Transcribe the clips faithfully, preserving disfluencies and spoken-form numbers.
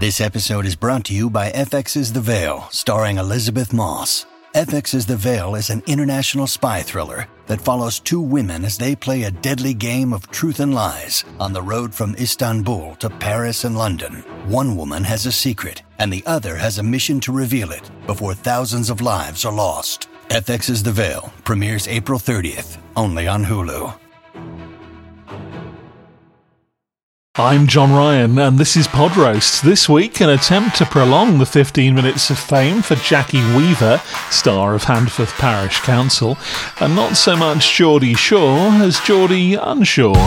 This episode is brought to you by F X's The Veil, starring Elizabeth Moss. F X's The Veil is an international spy thriller that follows two women as they play a deadly game of truth and lies on the road from Istanbul to Paris and London. One woman has a secret, and the other has a mission to reveal it before thousands of lives are lost. F X's The Veil premieres April thirtieth, only on Hulu. I'm John Ryan, and this is Pod Roast. This week, an attempt to prolong the fifteen minutes of fame for Jackie Weaver, star of Handforth Parish Council, and not so much Geordie Shaw as Geordie Unshaw.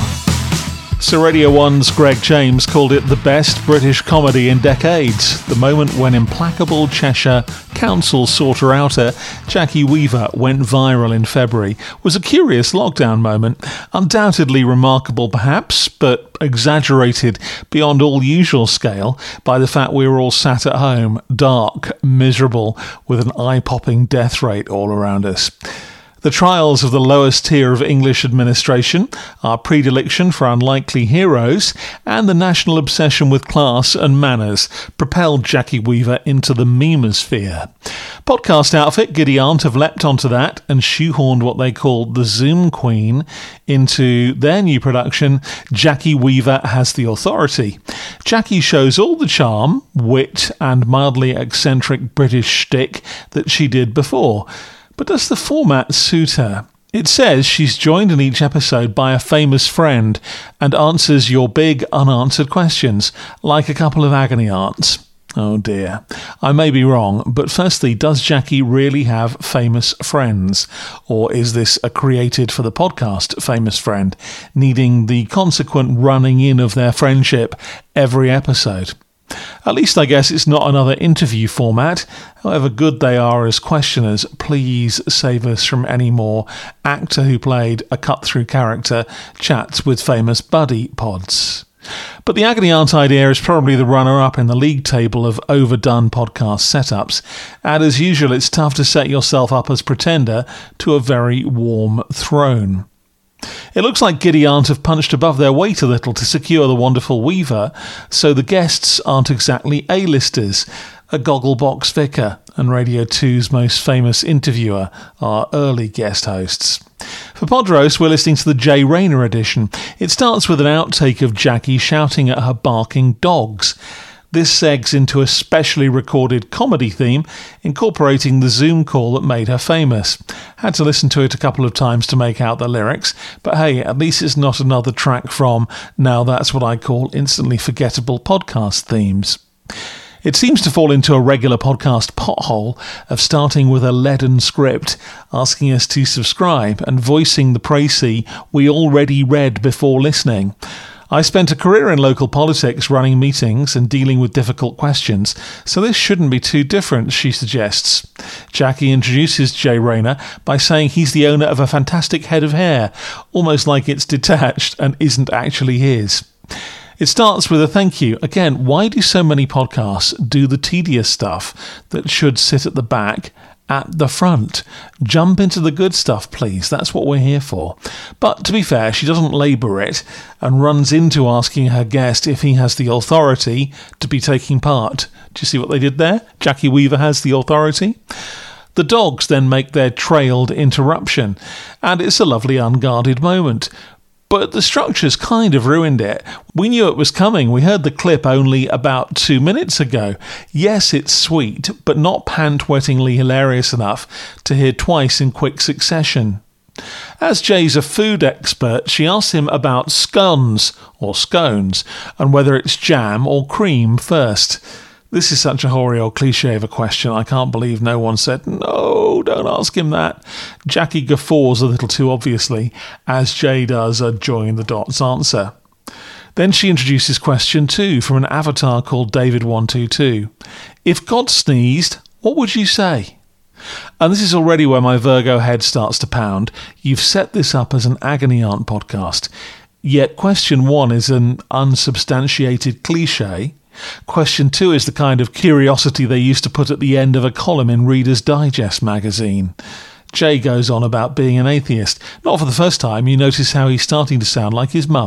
So Radio one's Greg James called it the best British comedy in decades. The moment when implacable Cheshire council sorter-outer Jackie Weaver went viral in February was a curious lockdown moment, undoubtedly remarkable perhaps, but exaggerated beyond all usual scale by the fact we were all sat at home, dark, miserable, with an eye-popping death rate all around us. The trials of the lowest tier of English administration, our predilection for unlikely heroes, and the national obsession with class and manners propelled Jackie Weaver into the memosphere. Podcast outfit Giddy Aunt have leapt onto that and shoehorned what they called the Zoom Queen into their new production, Jackie Weaver Has the Authority. Jackie shows all the charm, wit, and mildly eccentric British shtick that she did before. But does the format suit her? It says she's joined in each episode by a famous friend and answers your big unanswered questions, like a couple of agony aunts. Oh dear. I may be wrong, but firstly, does Jackie really have famous friends? Or is this a created for the podcast famous friend, needing the consequent running in of their friendship every episode? At least I guess it's not another interview format. However good they are as questioners, please save us from any more actor who played a cut-through character chats with famous buddy pods. But the Agony Aunt idea is probably the runner-up in the league table of overdone podcast setups, and as usual it's tough to set yourself up as pretender to a very warm throne. It looks like Giddy Aunt have punched above their weight a little to secure the wonderful Weaver, so the guests aren't exactly A-listers. A Gogglebox Vicar and Radio two's most famous interviewer are early guest hosts. For Pod Roast, we're listening to the Jay Rayner edition. It starts with an outtake of Jackie shouting at her barking dogs. This segs into a specially recorded comedy theme, incorporating the Zoom call that made her famous. Had to listen to it a couple of times to make out the lyrics, but hey, at least it's not another track from, now that's what I call instantly forgettable podcast themes. It seems to fall into a regular podcast pothole of starting with a leaden script, asking us to subscribe and voicing the précis we already read before listening. I spent a career in local politics running meetings and dealing with difficult questions, so this shouldn't be too different, she suggests. Jackie introduces Jay Rayner by saying he's the owner of a fantastic head of hair, almost like it's detached and isn't actually his. It starts with a thank you. Again, why do so many podcasts do the tedious stuff that should sit at the back at the front? Jump into the good stuff, please. That's what we're here for. But to be fair, she doesn't labour it and runs into asking her guest if he has the authority to be taking part. Do you see what they did there? Jackie Weaver has the authority. The dogs then make their trailed interruption, and it's a lovely unguarded moment. But the structure's kind of ruined it. We knew it was coming. We heard the clip only about two minutes ago. Yes, it's sweet, but not pant-wettingly hilarious enough to hear twice in quick succession. As Jay's a food expert, she asks him about scones, or scones, and whether it's jam or cream first. This is such a hoary old cliché of a question. I can't believe no one said, no, don't ask him that. Jackie guffaws a little too obviously, as Jay does a join the dots answer. Then she introduces question two from an avatar called David one two two. If God sneezed, what would you say? And this is already where my Virgo head starts to pound. You've set this up as an Agony Aunt podcast. Yet question one is an unsubstantiated cliché. Question two is the kind of curiosity they used to put at the end of a column in Reader's Digest magazine. Jay goes on about being an atheist. Not for the first time, you notice how he's starting to sound like his mum.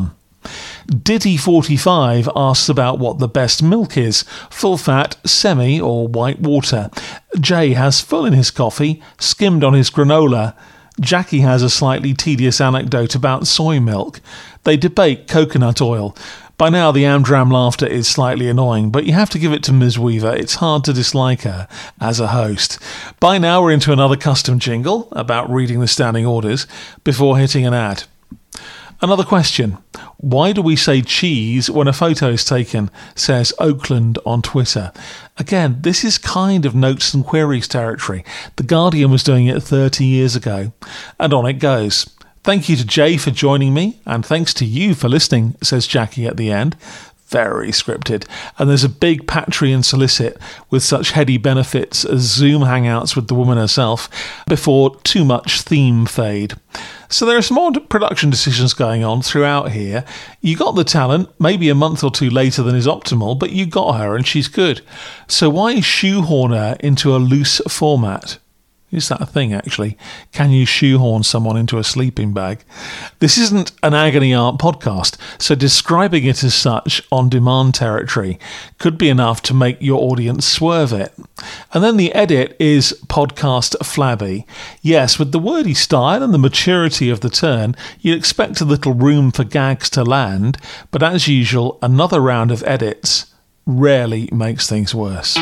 Diddy forty-five asks about what the best milk is, full fat, semi or white water. Jay has full in his coffee, skimmed on his granola. Jackie has a slightly tedious anecdote about soy milk. They debate coconut oil. By now the Amdram laughter is slightly annoying, but you have to give it to Miz Weaver. It's hard to dislike her as a host. By now we're into another custom jingle about reading the standing orders before hitting an ad. Another question. Why do we say cheese when a photo is taken, says Oakland on Twitter? Again, this is kind of notes and queries territory. The Guardian was doing it thirty years ago. And on it goes. Thank you to Jay for joining me, and thanks to you for listening, says Jackie at the end. Very scripted. And there's a big Patreon solicit with such heady benefits as Zoom hangouts with the woman herself before too much theme fade. So there are some odd production decisions going on throughout here. You got the talent, maybe a month or two later than is optimal, but you got her and she's good. So why shoehorn her into a loose format? Is that a thing, actually? Can you shoehorn someone into a sleeping bag? This isn't an agony art podcast, so describing it as such on-demand territory could be enough to make your audience swerve it. And then the edit is podcast flabby. Yes, with the wordy style and the maturity of the turn, you'd expect a little room for gags to land, but as usual, another round of edits rarely makes things worse.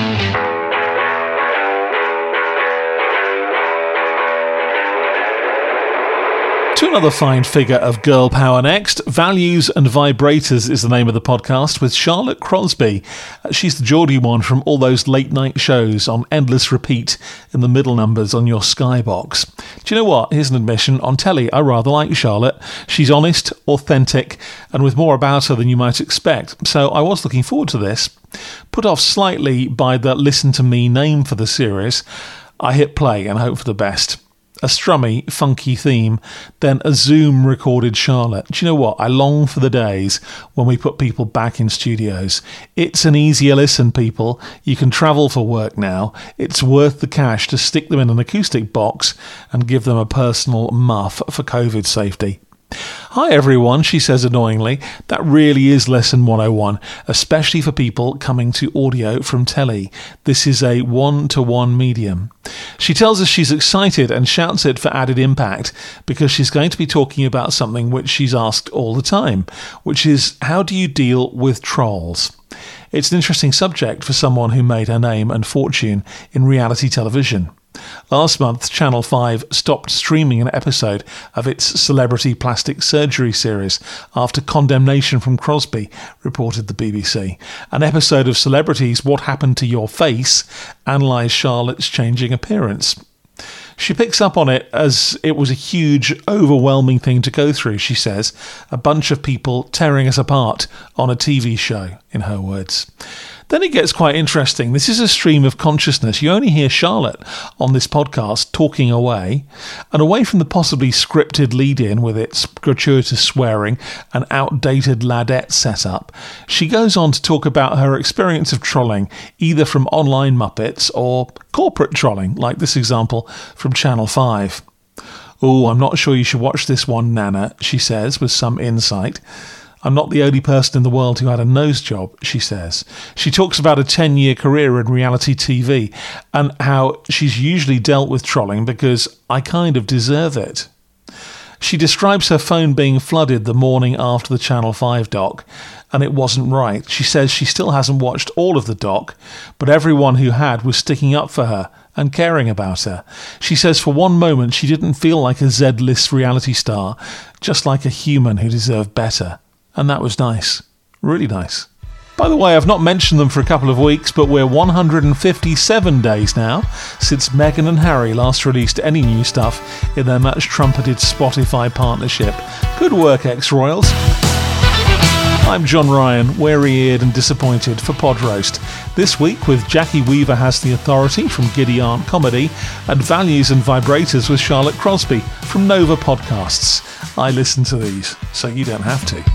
To another fine figure of girl power next. Values and Vibrators is the name of the podcast with Charlotte Crosby. She's the Geordie one from all those late night shows on endless repeat in the middle numbers on your Skybox. Do you know what? Here's an admission. On telly, I rather like Charlotte. She's honest, authentic, and with more about her than you might expect. So I was looking forward to this. Put off slightly by the Listen to Me name for the series, I hit play and hope for the best. A strummy, funky theme, then a Zoom recorded Charlotte. Do you know what? I long for the days when we put people back in studios. It's an easier listen, people. You can travel for work now. It's worth the cash to stick them in an acoustic box and give them a personal muff for COVID safety. Hi everyone, she says annoyingly. That really is lesson one oh one, especially for people coming to audio from telly. This is a one-to-one medium. She tells us she's excited and shouts it for added impact because she's going to be talking about something which she's asked all the time, which is how do you deal with trolls? It's an interesting subject for someone who made her name and fortune in reality television. Last month, Channel five stopped streaming an episode of its celebrity plastic surgery series after condemnation from Crosby, reported the B B C. An episode of Celebrities What Happened to Your Face analysed Charlotte's changing appearance. She picks up on it as it was a huge, overwhelming thing to go through, she says. A bunch of people tearing us apart on a T V show, in her words. Then it gets quite interesting. This is a stream of consciousness. You only hear Charlotte on this podcast talking away, and away from the possibly scripted lead-in with its gratuitous swearing and outdated ladette setup, she goes on to talk about her experience of trolling, either from online Muppets or corporate trolling, like this example from Channel five. "Oh, I'm not sure you should watch this one, Nana," she says with some insight. "I'm not the only person in the world who had a nose job," she says. She talks about a ten-year career in reality T V and how she's usually dealt with trolling because I kind of deserve it. She describes her phone being flooded the morning after the Channel five doc, and it wasn't right. She says she still hasn't watched all of the doc, but everyone who had was sticking up for her and caring about her. She says for one moment she didn't feel like a Z-list reality star, just like a human who deserved better. And that was nice. Really nice. By the way, I've not mentioned them for a couple of weeks, but we're one hundred fifty-seven days now since Meghan and Harry last released any new stuff in their much-trumpeted Spotify partnership. Good work, ex-royals. I'm John Ryan, weary-eared and disappointed for Pod Roast. This week with Jackie Weaver Has the Authority from Giddy Aunt Comedy and Values and Vibrators with Charlotte Crosby from Nova Podcasts. I listen to these, so you don't have to.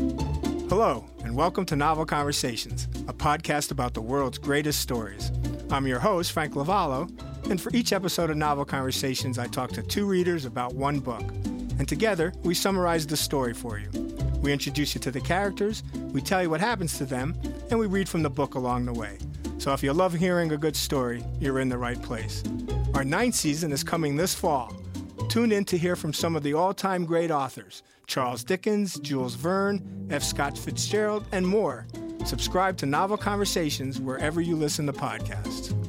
Hello, and welcome to Novel Conversations, a podcast about the world's greatest stories. I'm your host, Frank Lavallo, and for each episode of Novel Conversations, I talk to two readers about one book. And together, we summarize the story for you. We introduce you to the characters, we tell you what happens to them, and we read from the book along the way. So if you love hearing a good story, you're in the right place. Our ninth season is coming this fall. Tune in to hear from some of the all-time great authors, Charles Dickens, Jules Verne, F. Scott Fitzgerald, and more. Subscribe to Novel Conversations wherever you listen to podcasts.